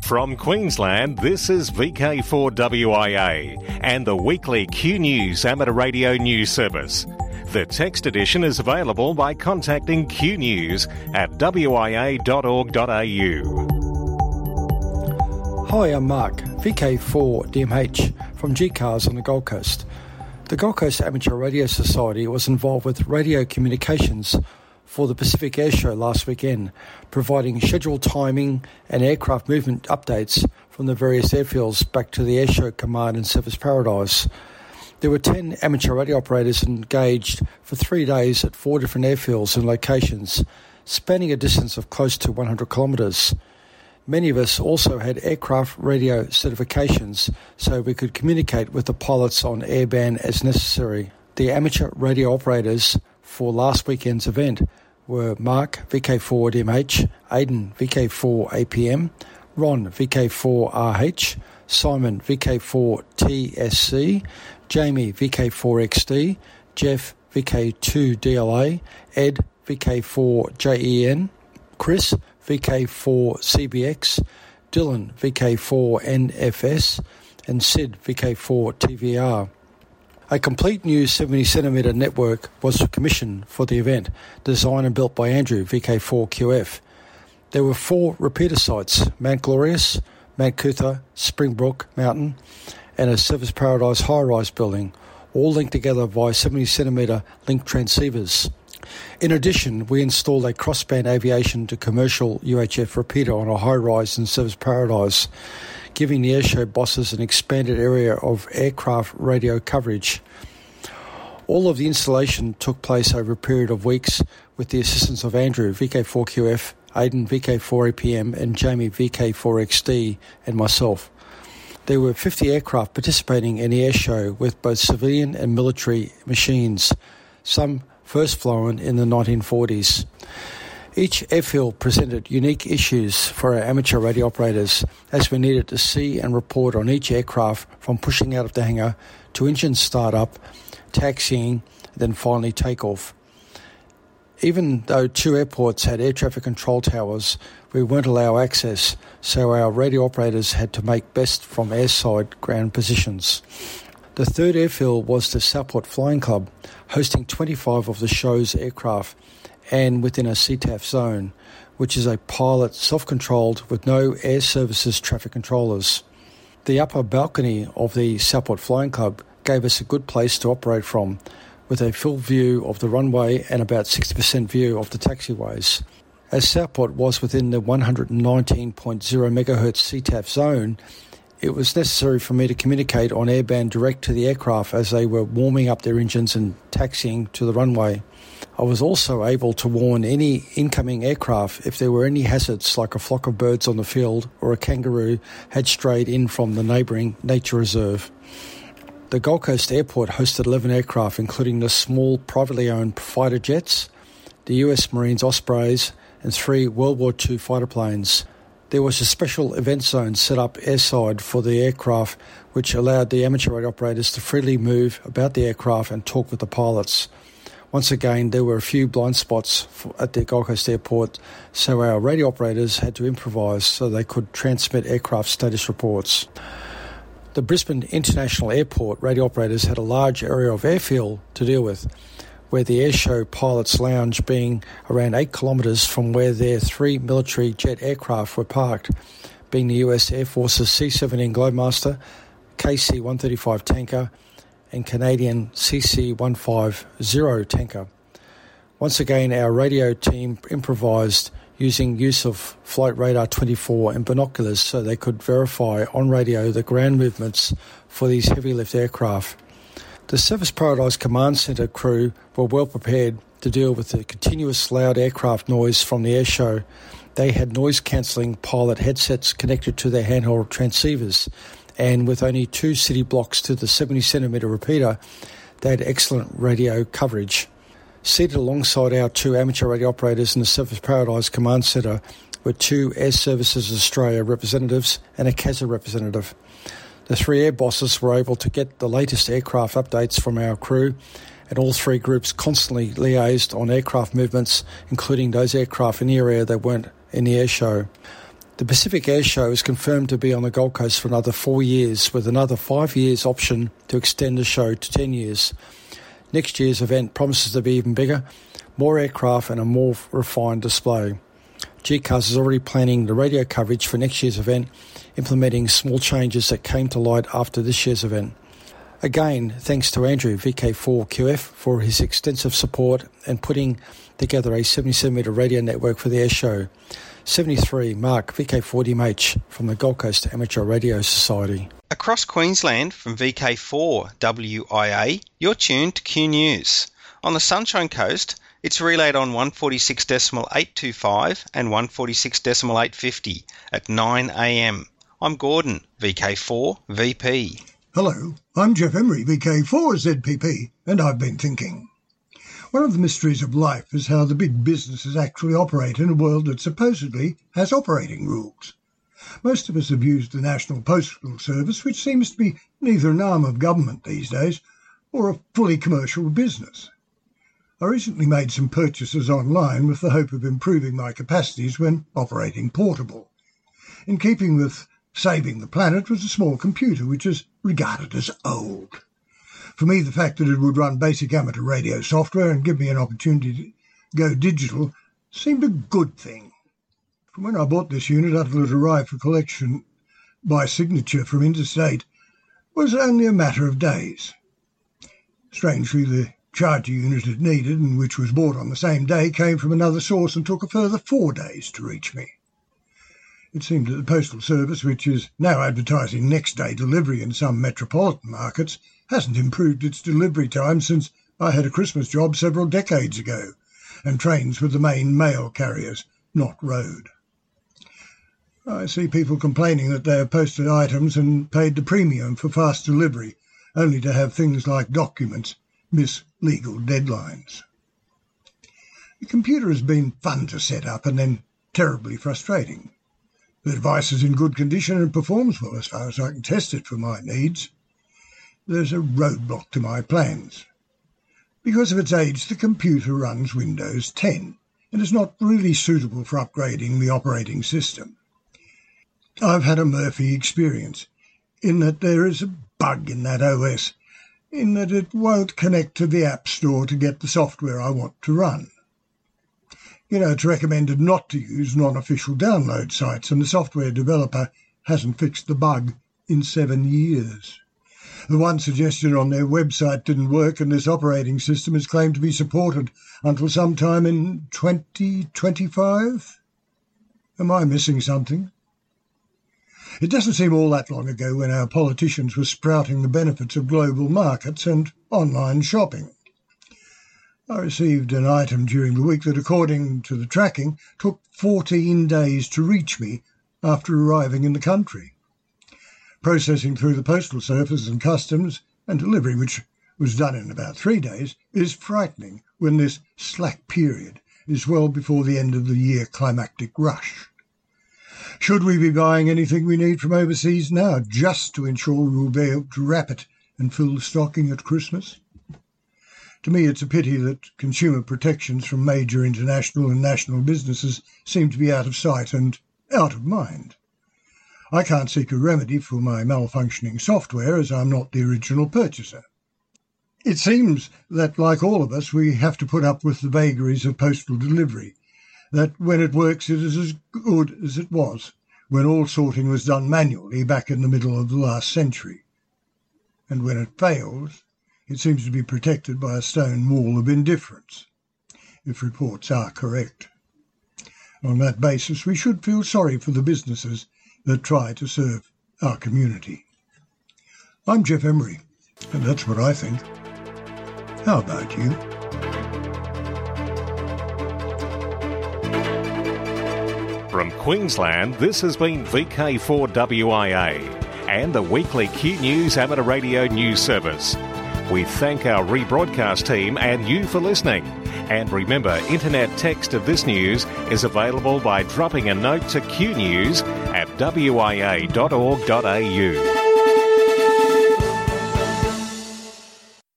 From Queensland, this is VK4WIA and the weekly Q News amateur radio news service. The text edition is available by contacting Q News at wia.org.au. Hi, I'm Mark, VK4DMH from G-Cars on the Gold Coast. The Gold Coast Amateur Radio Society was involved with radio communications for the Pacific Air Show last weekend, providing schedule timing and aircraft movement updates from the various airfields back to the Airshow Command in Surfers Paradise. There were 10 amateur radio operators engaged for 3 days at 4 different airfields and locations, spanning a distance of close to 100 kilometres. Many of us also had aircraft radio certifications so we could communicate with the pilots on airband as necessary. The amateur radio operators for last weekend's event were Mark, VK4DMH, Aidan, VK4APM, Ron, VK4RH, Simon, VK4TSC, Jamie, VK4XD, Jeff, VK2DLA, Ed, VK4JEN, Chris, VK4CBX, Dylan, VK4NFS, and Sid, VK4TVR. A complete new 70cm network was commissioned for the event, designed and built by Andrew, VK4QF. There were 4 repeater sites, Mount Glorious, Mount Cootha, Springbrook Mountain, and a Surfers Paradise high-rise building, all linked together via 70cm link transceivers. In addition, we installed a crossband aviation to commercial UHF repeater on a high-rise in Surfers Paradise, giving the airshow bosses an expanded area of aircraft radio coverage. All of the installation took place over a period of weeks with the assistance of Andrew, VK4QF, Aidan, VK4APM, and Jamie, VK4XD, and myself. There were 50 aircraft participating in the airshow with both civilian and military machines, some first flown in the 1940s. Each airfield presented unique issues for our amateur radio operators, as we needed to see and report on each aircraft from pushing out of the hangar to engine start-up, taxiing, then finally takeoff. Even though 2 airports had air traffic control towers, we weren't allowed access, so our radio operators had to make best from airside ground positions. The third airfield was the Southport Flying Club, hosting 25 of the show's aircraft, and within a CTAF zone, which is a pilot self-controlled with no air services traffic controllers. The upper balcony of the Southport Flying Club gave us a good place to operate from, with a full view of the runway and about 60% view of the taxiways. As Southport was within the 119.0 MHz CTAF zone, it was necessary for me to communicate on airband direct to the aircraft as they were warming up their engines and taxiing to the runway. I was also able to warn any incoming aircraft if there were any hazards like a flock of birds on the field or a kangaroo had strayed in from the neighbouring nature reserve. The Gold Coast Airport hosted 11 aircraft, including the small privately owned fighter jets, the US Marines Ospreys, and 3 World War II fighter planes. There was a special event zone set up airside for the aircraft, which allowed the amateur radio operators to freely move about the aircraft and talk with the pilots. Once again, there were a few blind spots at the Gold Coast Airport, so our radio operators had to improvise so they could transmit aircraft status reports. The Brisbane International Airport radio operators had a large area of airfield to deal with, where the airshow pilots' lounge being around 8 kilometres from where their 3 military jet aircraft were parked, being the US Air Force's C-17 Globemaster, KC-135 tanker, and Canadian CC-150 tanker. Once again, our radio team improvised using use of Flight Radar 24 and binoculars so they could verify on radio the ground movements for these heavy lift aircraft. The Surfers Paradise Command Centre crew were well prepared to deal with the continuous loud aircraft noise from the airshow. They had noise-cancelling pilot headsets connected to their handheld transceivers, and with only 2 city blocks to the 70cm repeater, they had excellent radio coverage. Seated alongside our 2 amateur radio operators in the Surfers Paradise Command Centre were 2 Air Services Australia representatives and a CASA representative. The 3 air bosses were able to get the latest aircraft updates from our crew, and all 3 groups constantly liaised on aircraft movements, including those aircraft in the area that weren't in the air show. The Pacific Air Show is confirmed to be on the Gold Coast for another 4 years, with another 5 years option to extend the show to 10 years. Next year's event promises to be even bigger, more aircraft and a more refined display. GCAS is already planning the radio coverage for next year's event, implementing small changes that came to light after this year's event. Again, thanks to Andrew, VK4QF, for his extensive support and putting together a 77-metre radio network for the air show. 73, Mark, VK4DMH from the Gold Coast Amateur Radio Society. Across Queensland from VK4WIA, you're tuned to Q News. On the Sunshine Coast, it's relayed on 146.825 and 146.850 at 9 a.m. I'm Gordon, VK4VP. Hello, I'm Jeff Emery, VK4ZPP, and I've been thinking. One of the mysteries of life is how the big businesses actually operate in a world that supposedly has operating rules. Most of us have used the National Postal Service, which seems to be neither an arm of government these days or a fully commercial business. I recently made some purchases online with the hope of improving my capacities when operating portable. In keeping with saving the planet was a small computer, which is regarded as old. For me, the fact that it would run basic amateur radio software and give me an opportunity to go digital seemed a good thing. From when I bought this unit until it arrived for collection by signature from Interstate was only a matter of days. Strangely, the charger unit it needed, and which was bought on the same day, came from another source and took a further 4 days to reach me. It seemed that the Postal Service, which is now advertising next-day delivery in some metropolitan markets, hasn't improved its delivery time since I had a Christmas job several decades ago, and trains were the main mail carriers, not road. I see people complaining that they have posted items and paid the premium for fast delivery, only to have things like documents miss legal deadlines. The computer has been fun to set up and then terribly frustrating. The device is in good condition and performs well as far as I can test it for my needs. There's a roadblock to my plans. Because of its age, the computer runs Windows 10 and is not really suitable for upgrading the operating system. I've had a Murphy experience, in that there is a bug in that OS, in that it won't connect to the App Store to get the software I want to run. You know, it's recommended not to use non-official download sites, and the software developer hasn't fixed the bug in 7 years. The one suggestion on their website didn't work, and this operating system is claimed to be supported until sometime in 2025? Am I missing something? It doesn't seem all that long ago when our politicians were sprouting the benefits of global markets and online shopping. I received an item during the week that, according to the tracking, took 14 days to reach me after arriving in the country. Processing through the Postal Service and Customs and delivery, which was done in about 3 days, is frightening when this slack period is well before the end of the year climactic rush. Should we be buying anything we need from overseas now, just to ensure we will be able to wrap it and fill the stocking at Christmas? To me, it's a pity that consumer protections from major international and national businesses seem to be out of sight and out of mind. I can't seek a remedy for my malfunctioning software, as I'm not the original purchaser. It seems that, like all of us, we have to put up with the vagaries of postal delivery, that when it works it is as good as it was when all sorting was done manually back in the middle of the last century. And when it fails, it seems to be protected by a stone wall of indifference, if reports are correct. On that basis, we should feel sorry for the businesses that try to serve our community. I'm Jeff Emery, and that's what I think. How about you? From Queensland, this has been VK4WIA and the weekly Q News Amateur Radio News Service. We thank our rebroadcast team and you for listening. And remember, internet text of this news is available by dropping a note to qnews@wia.org.au.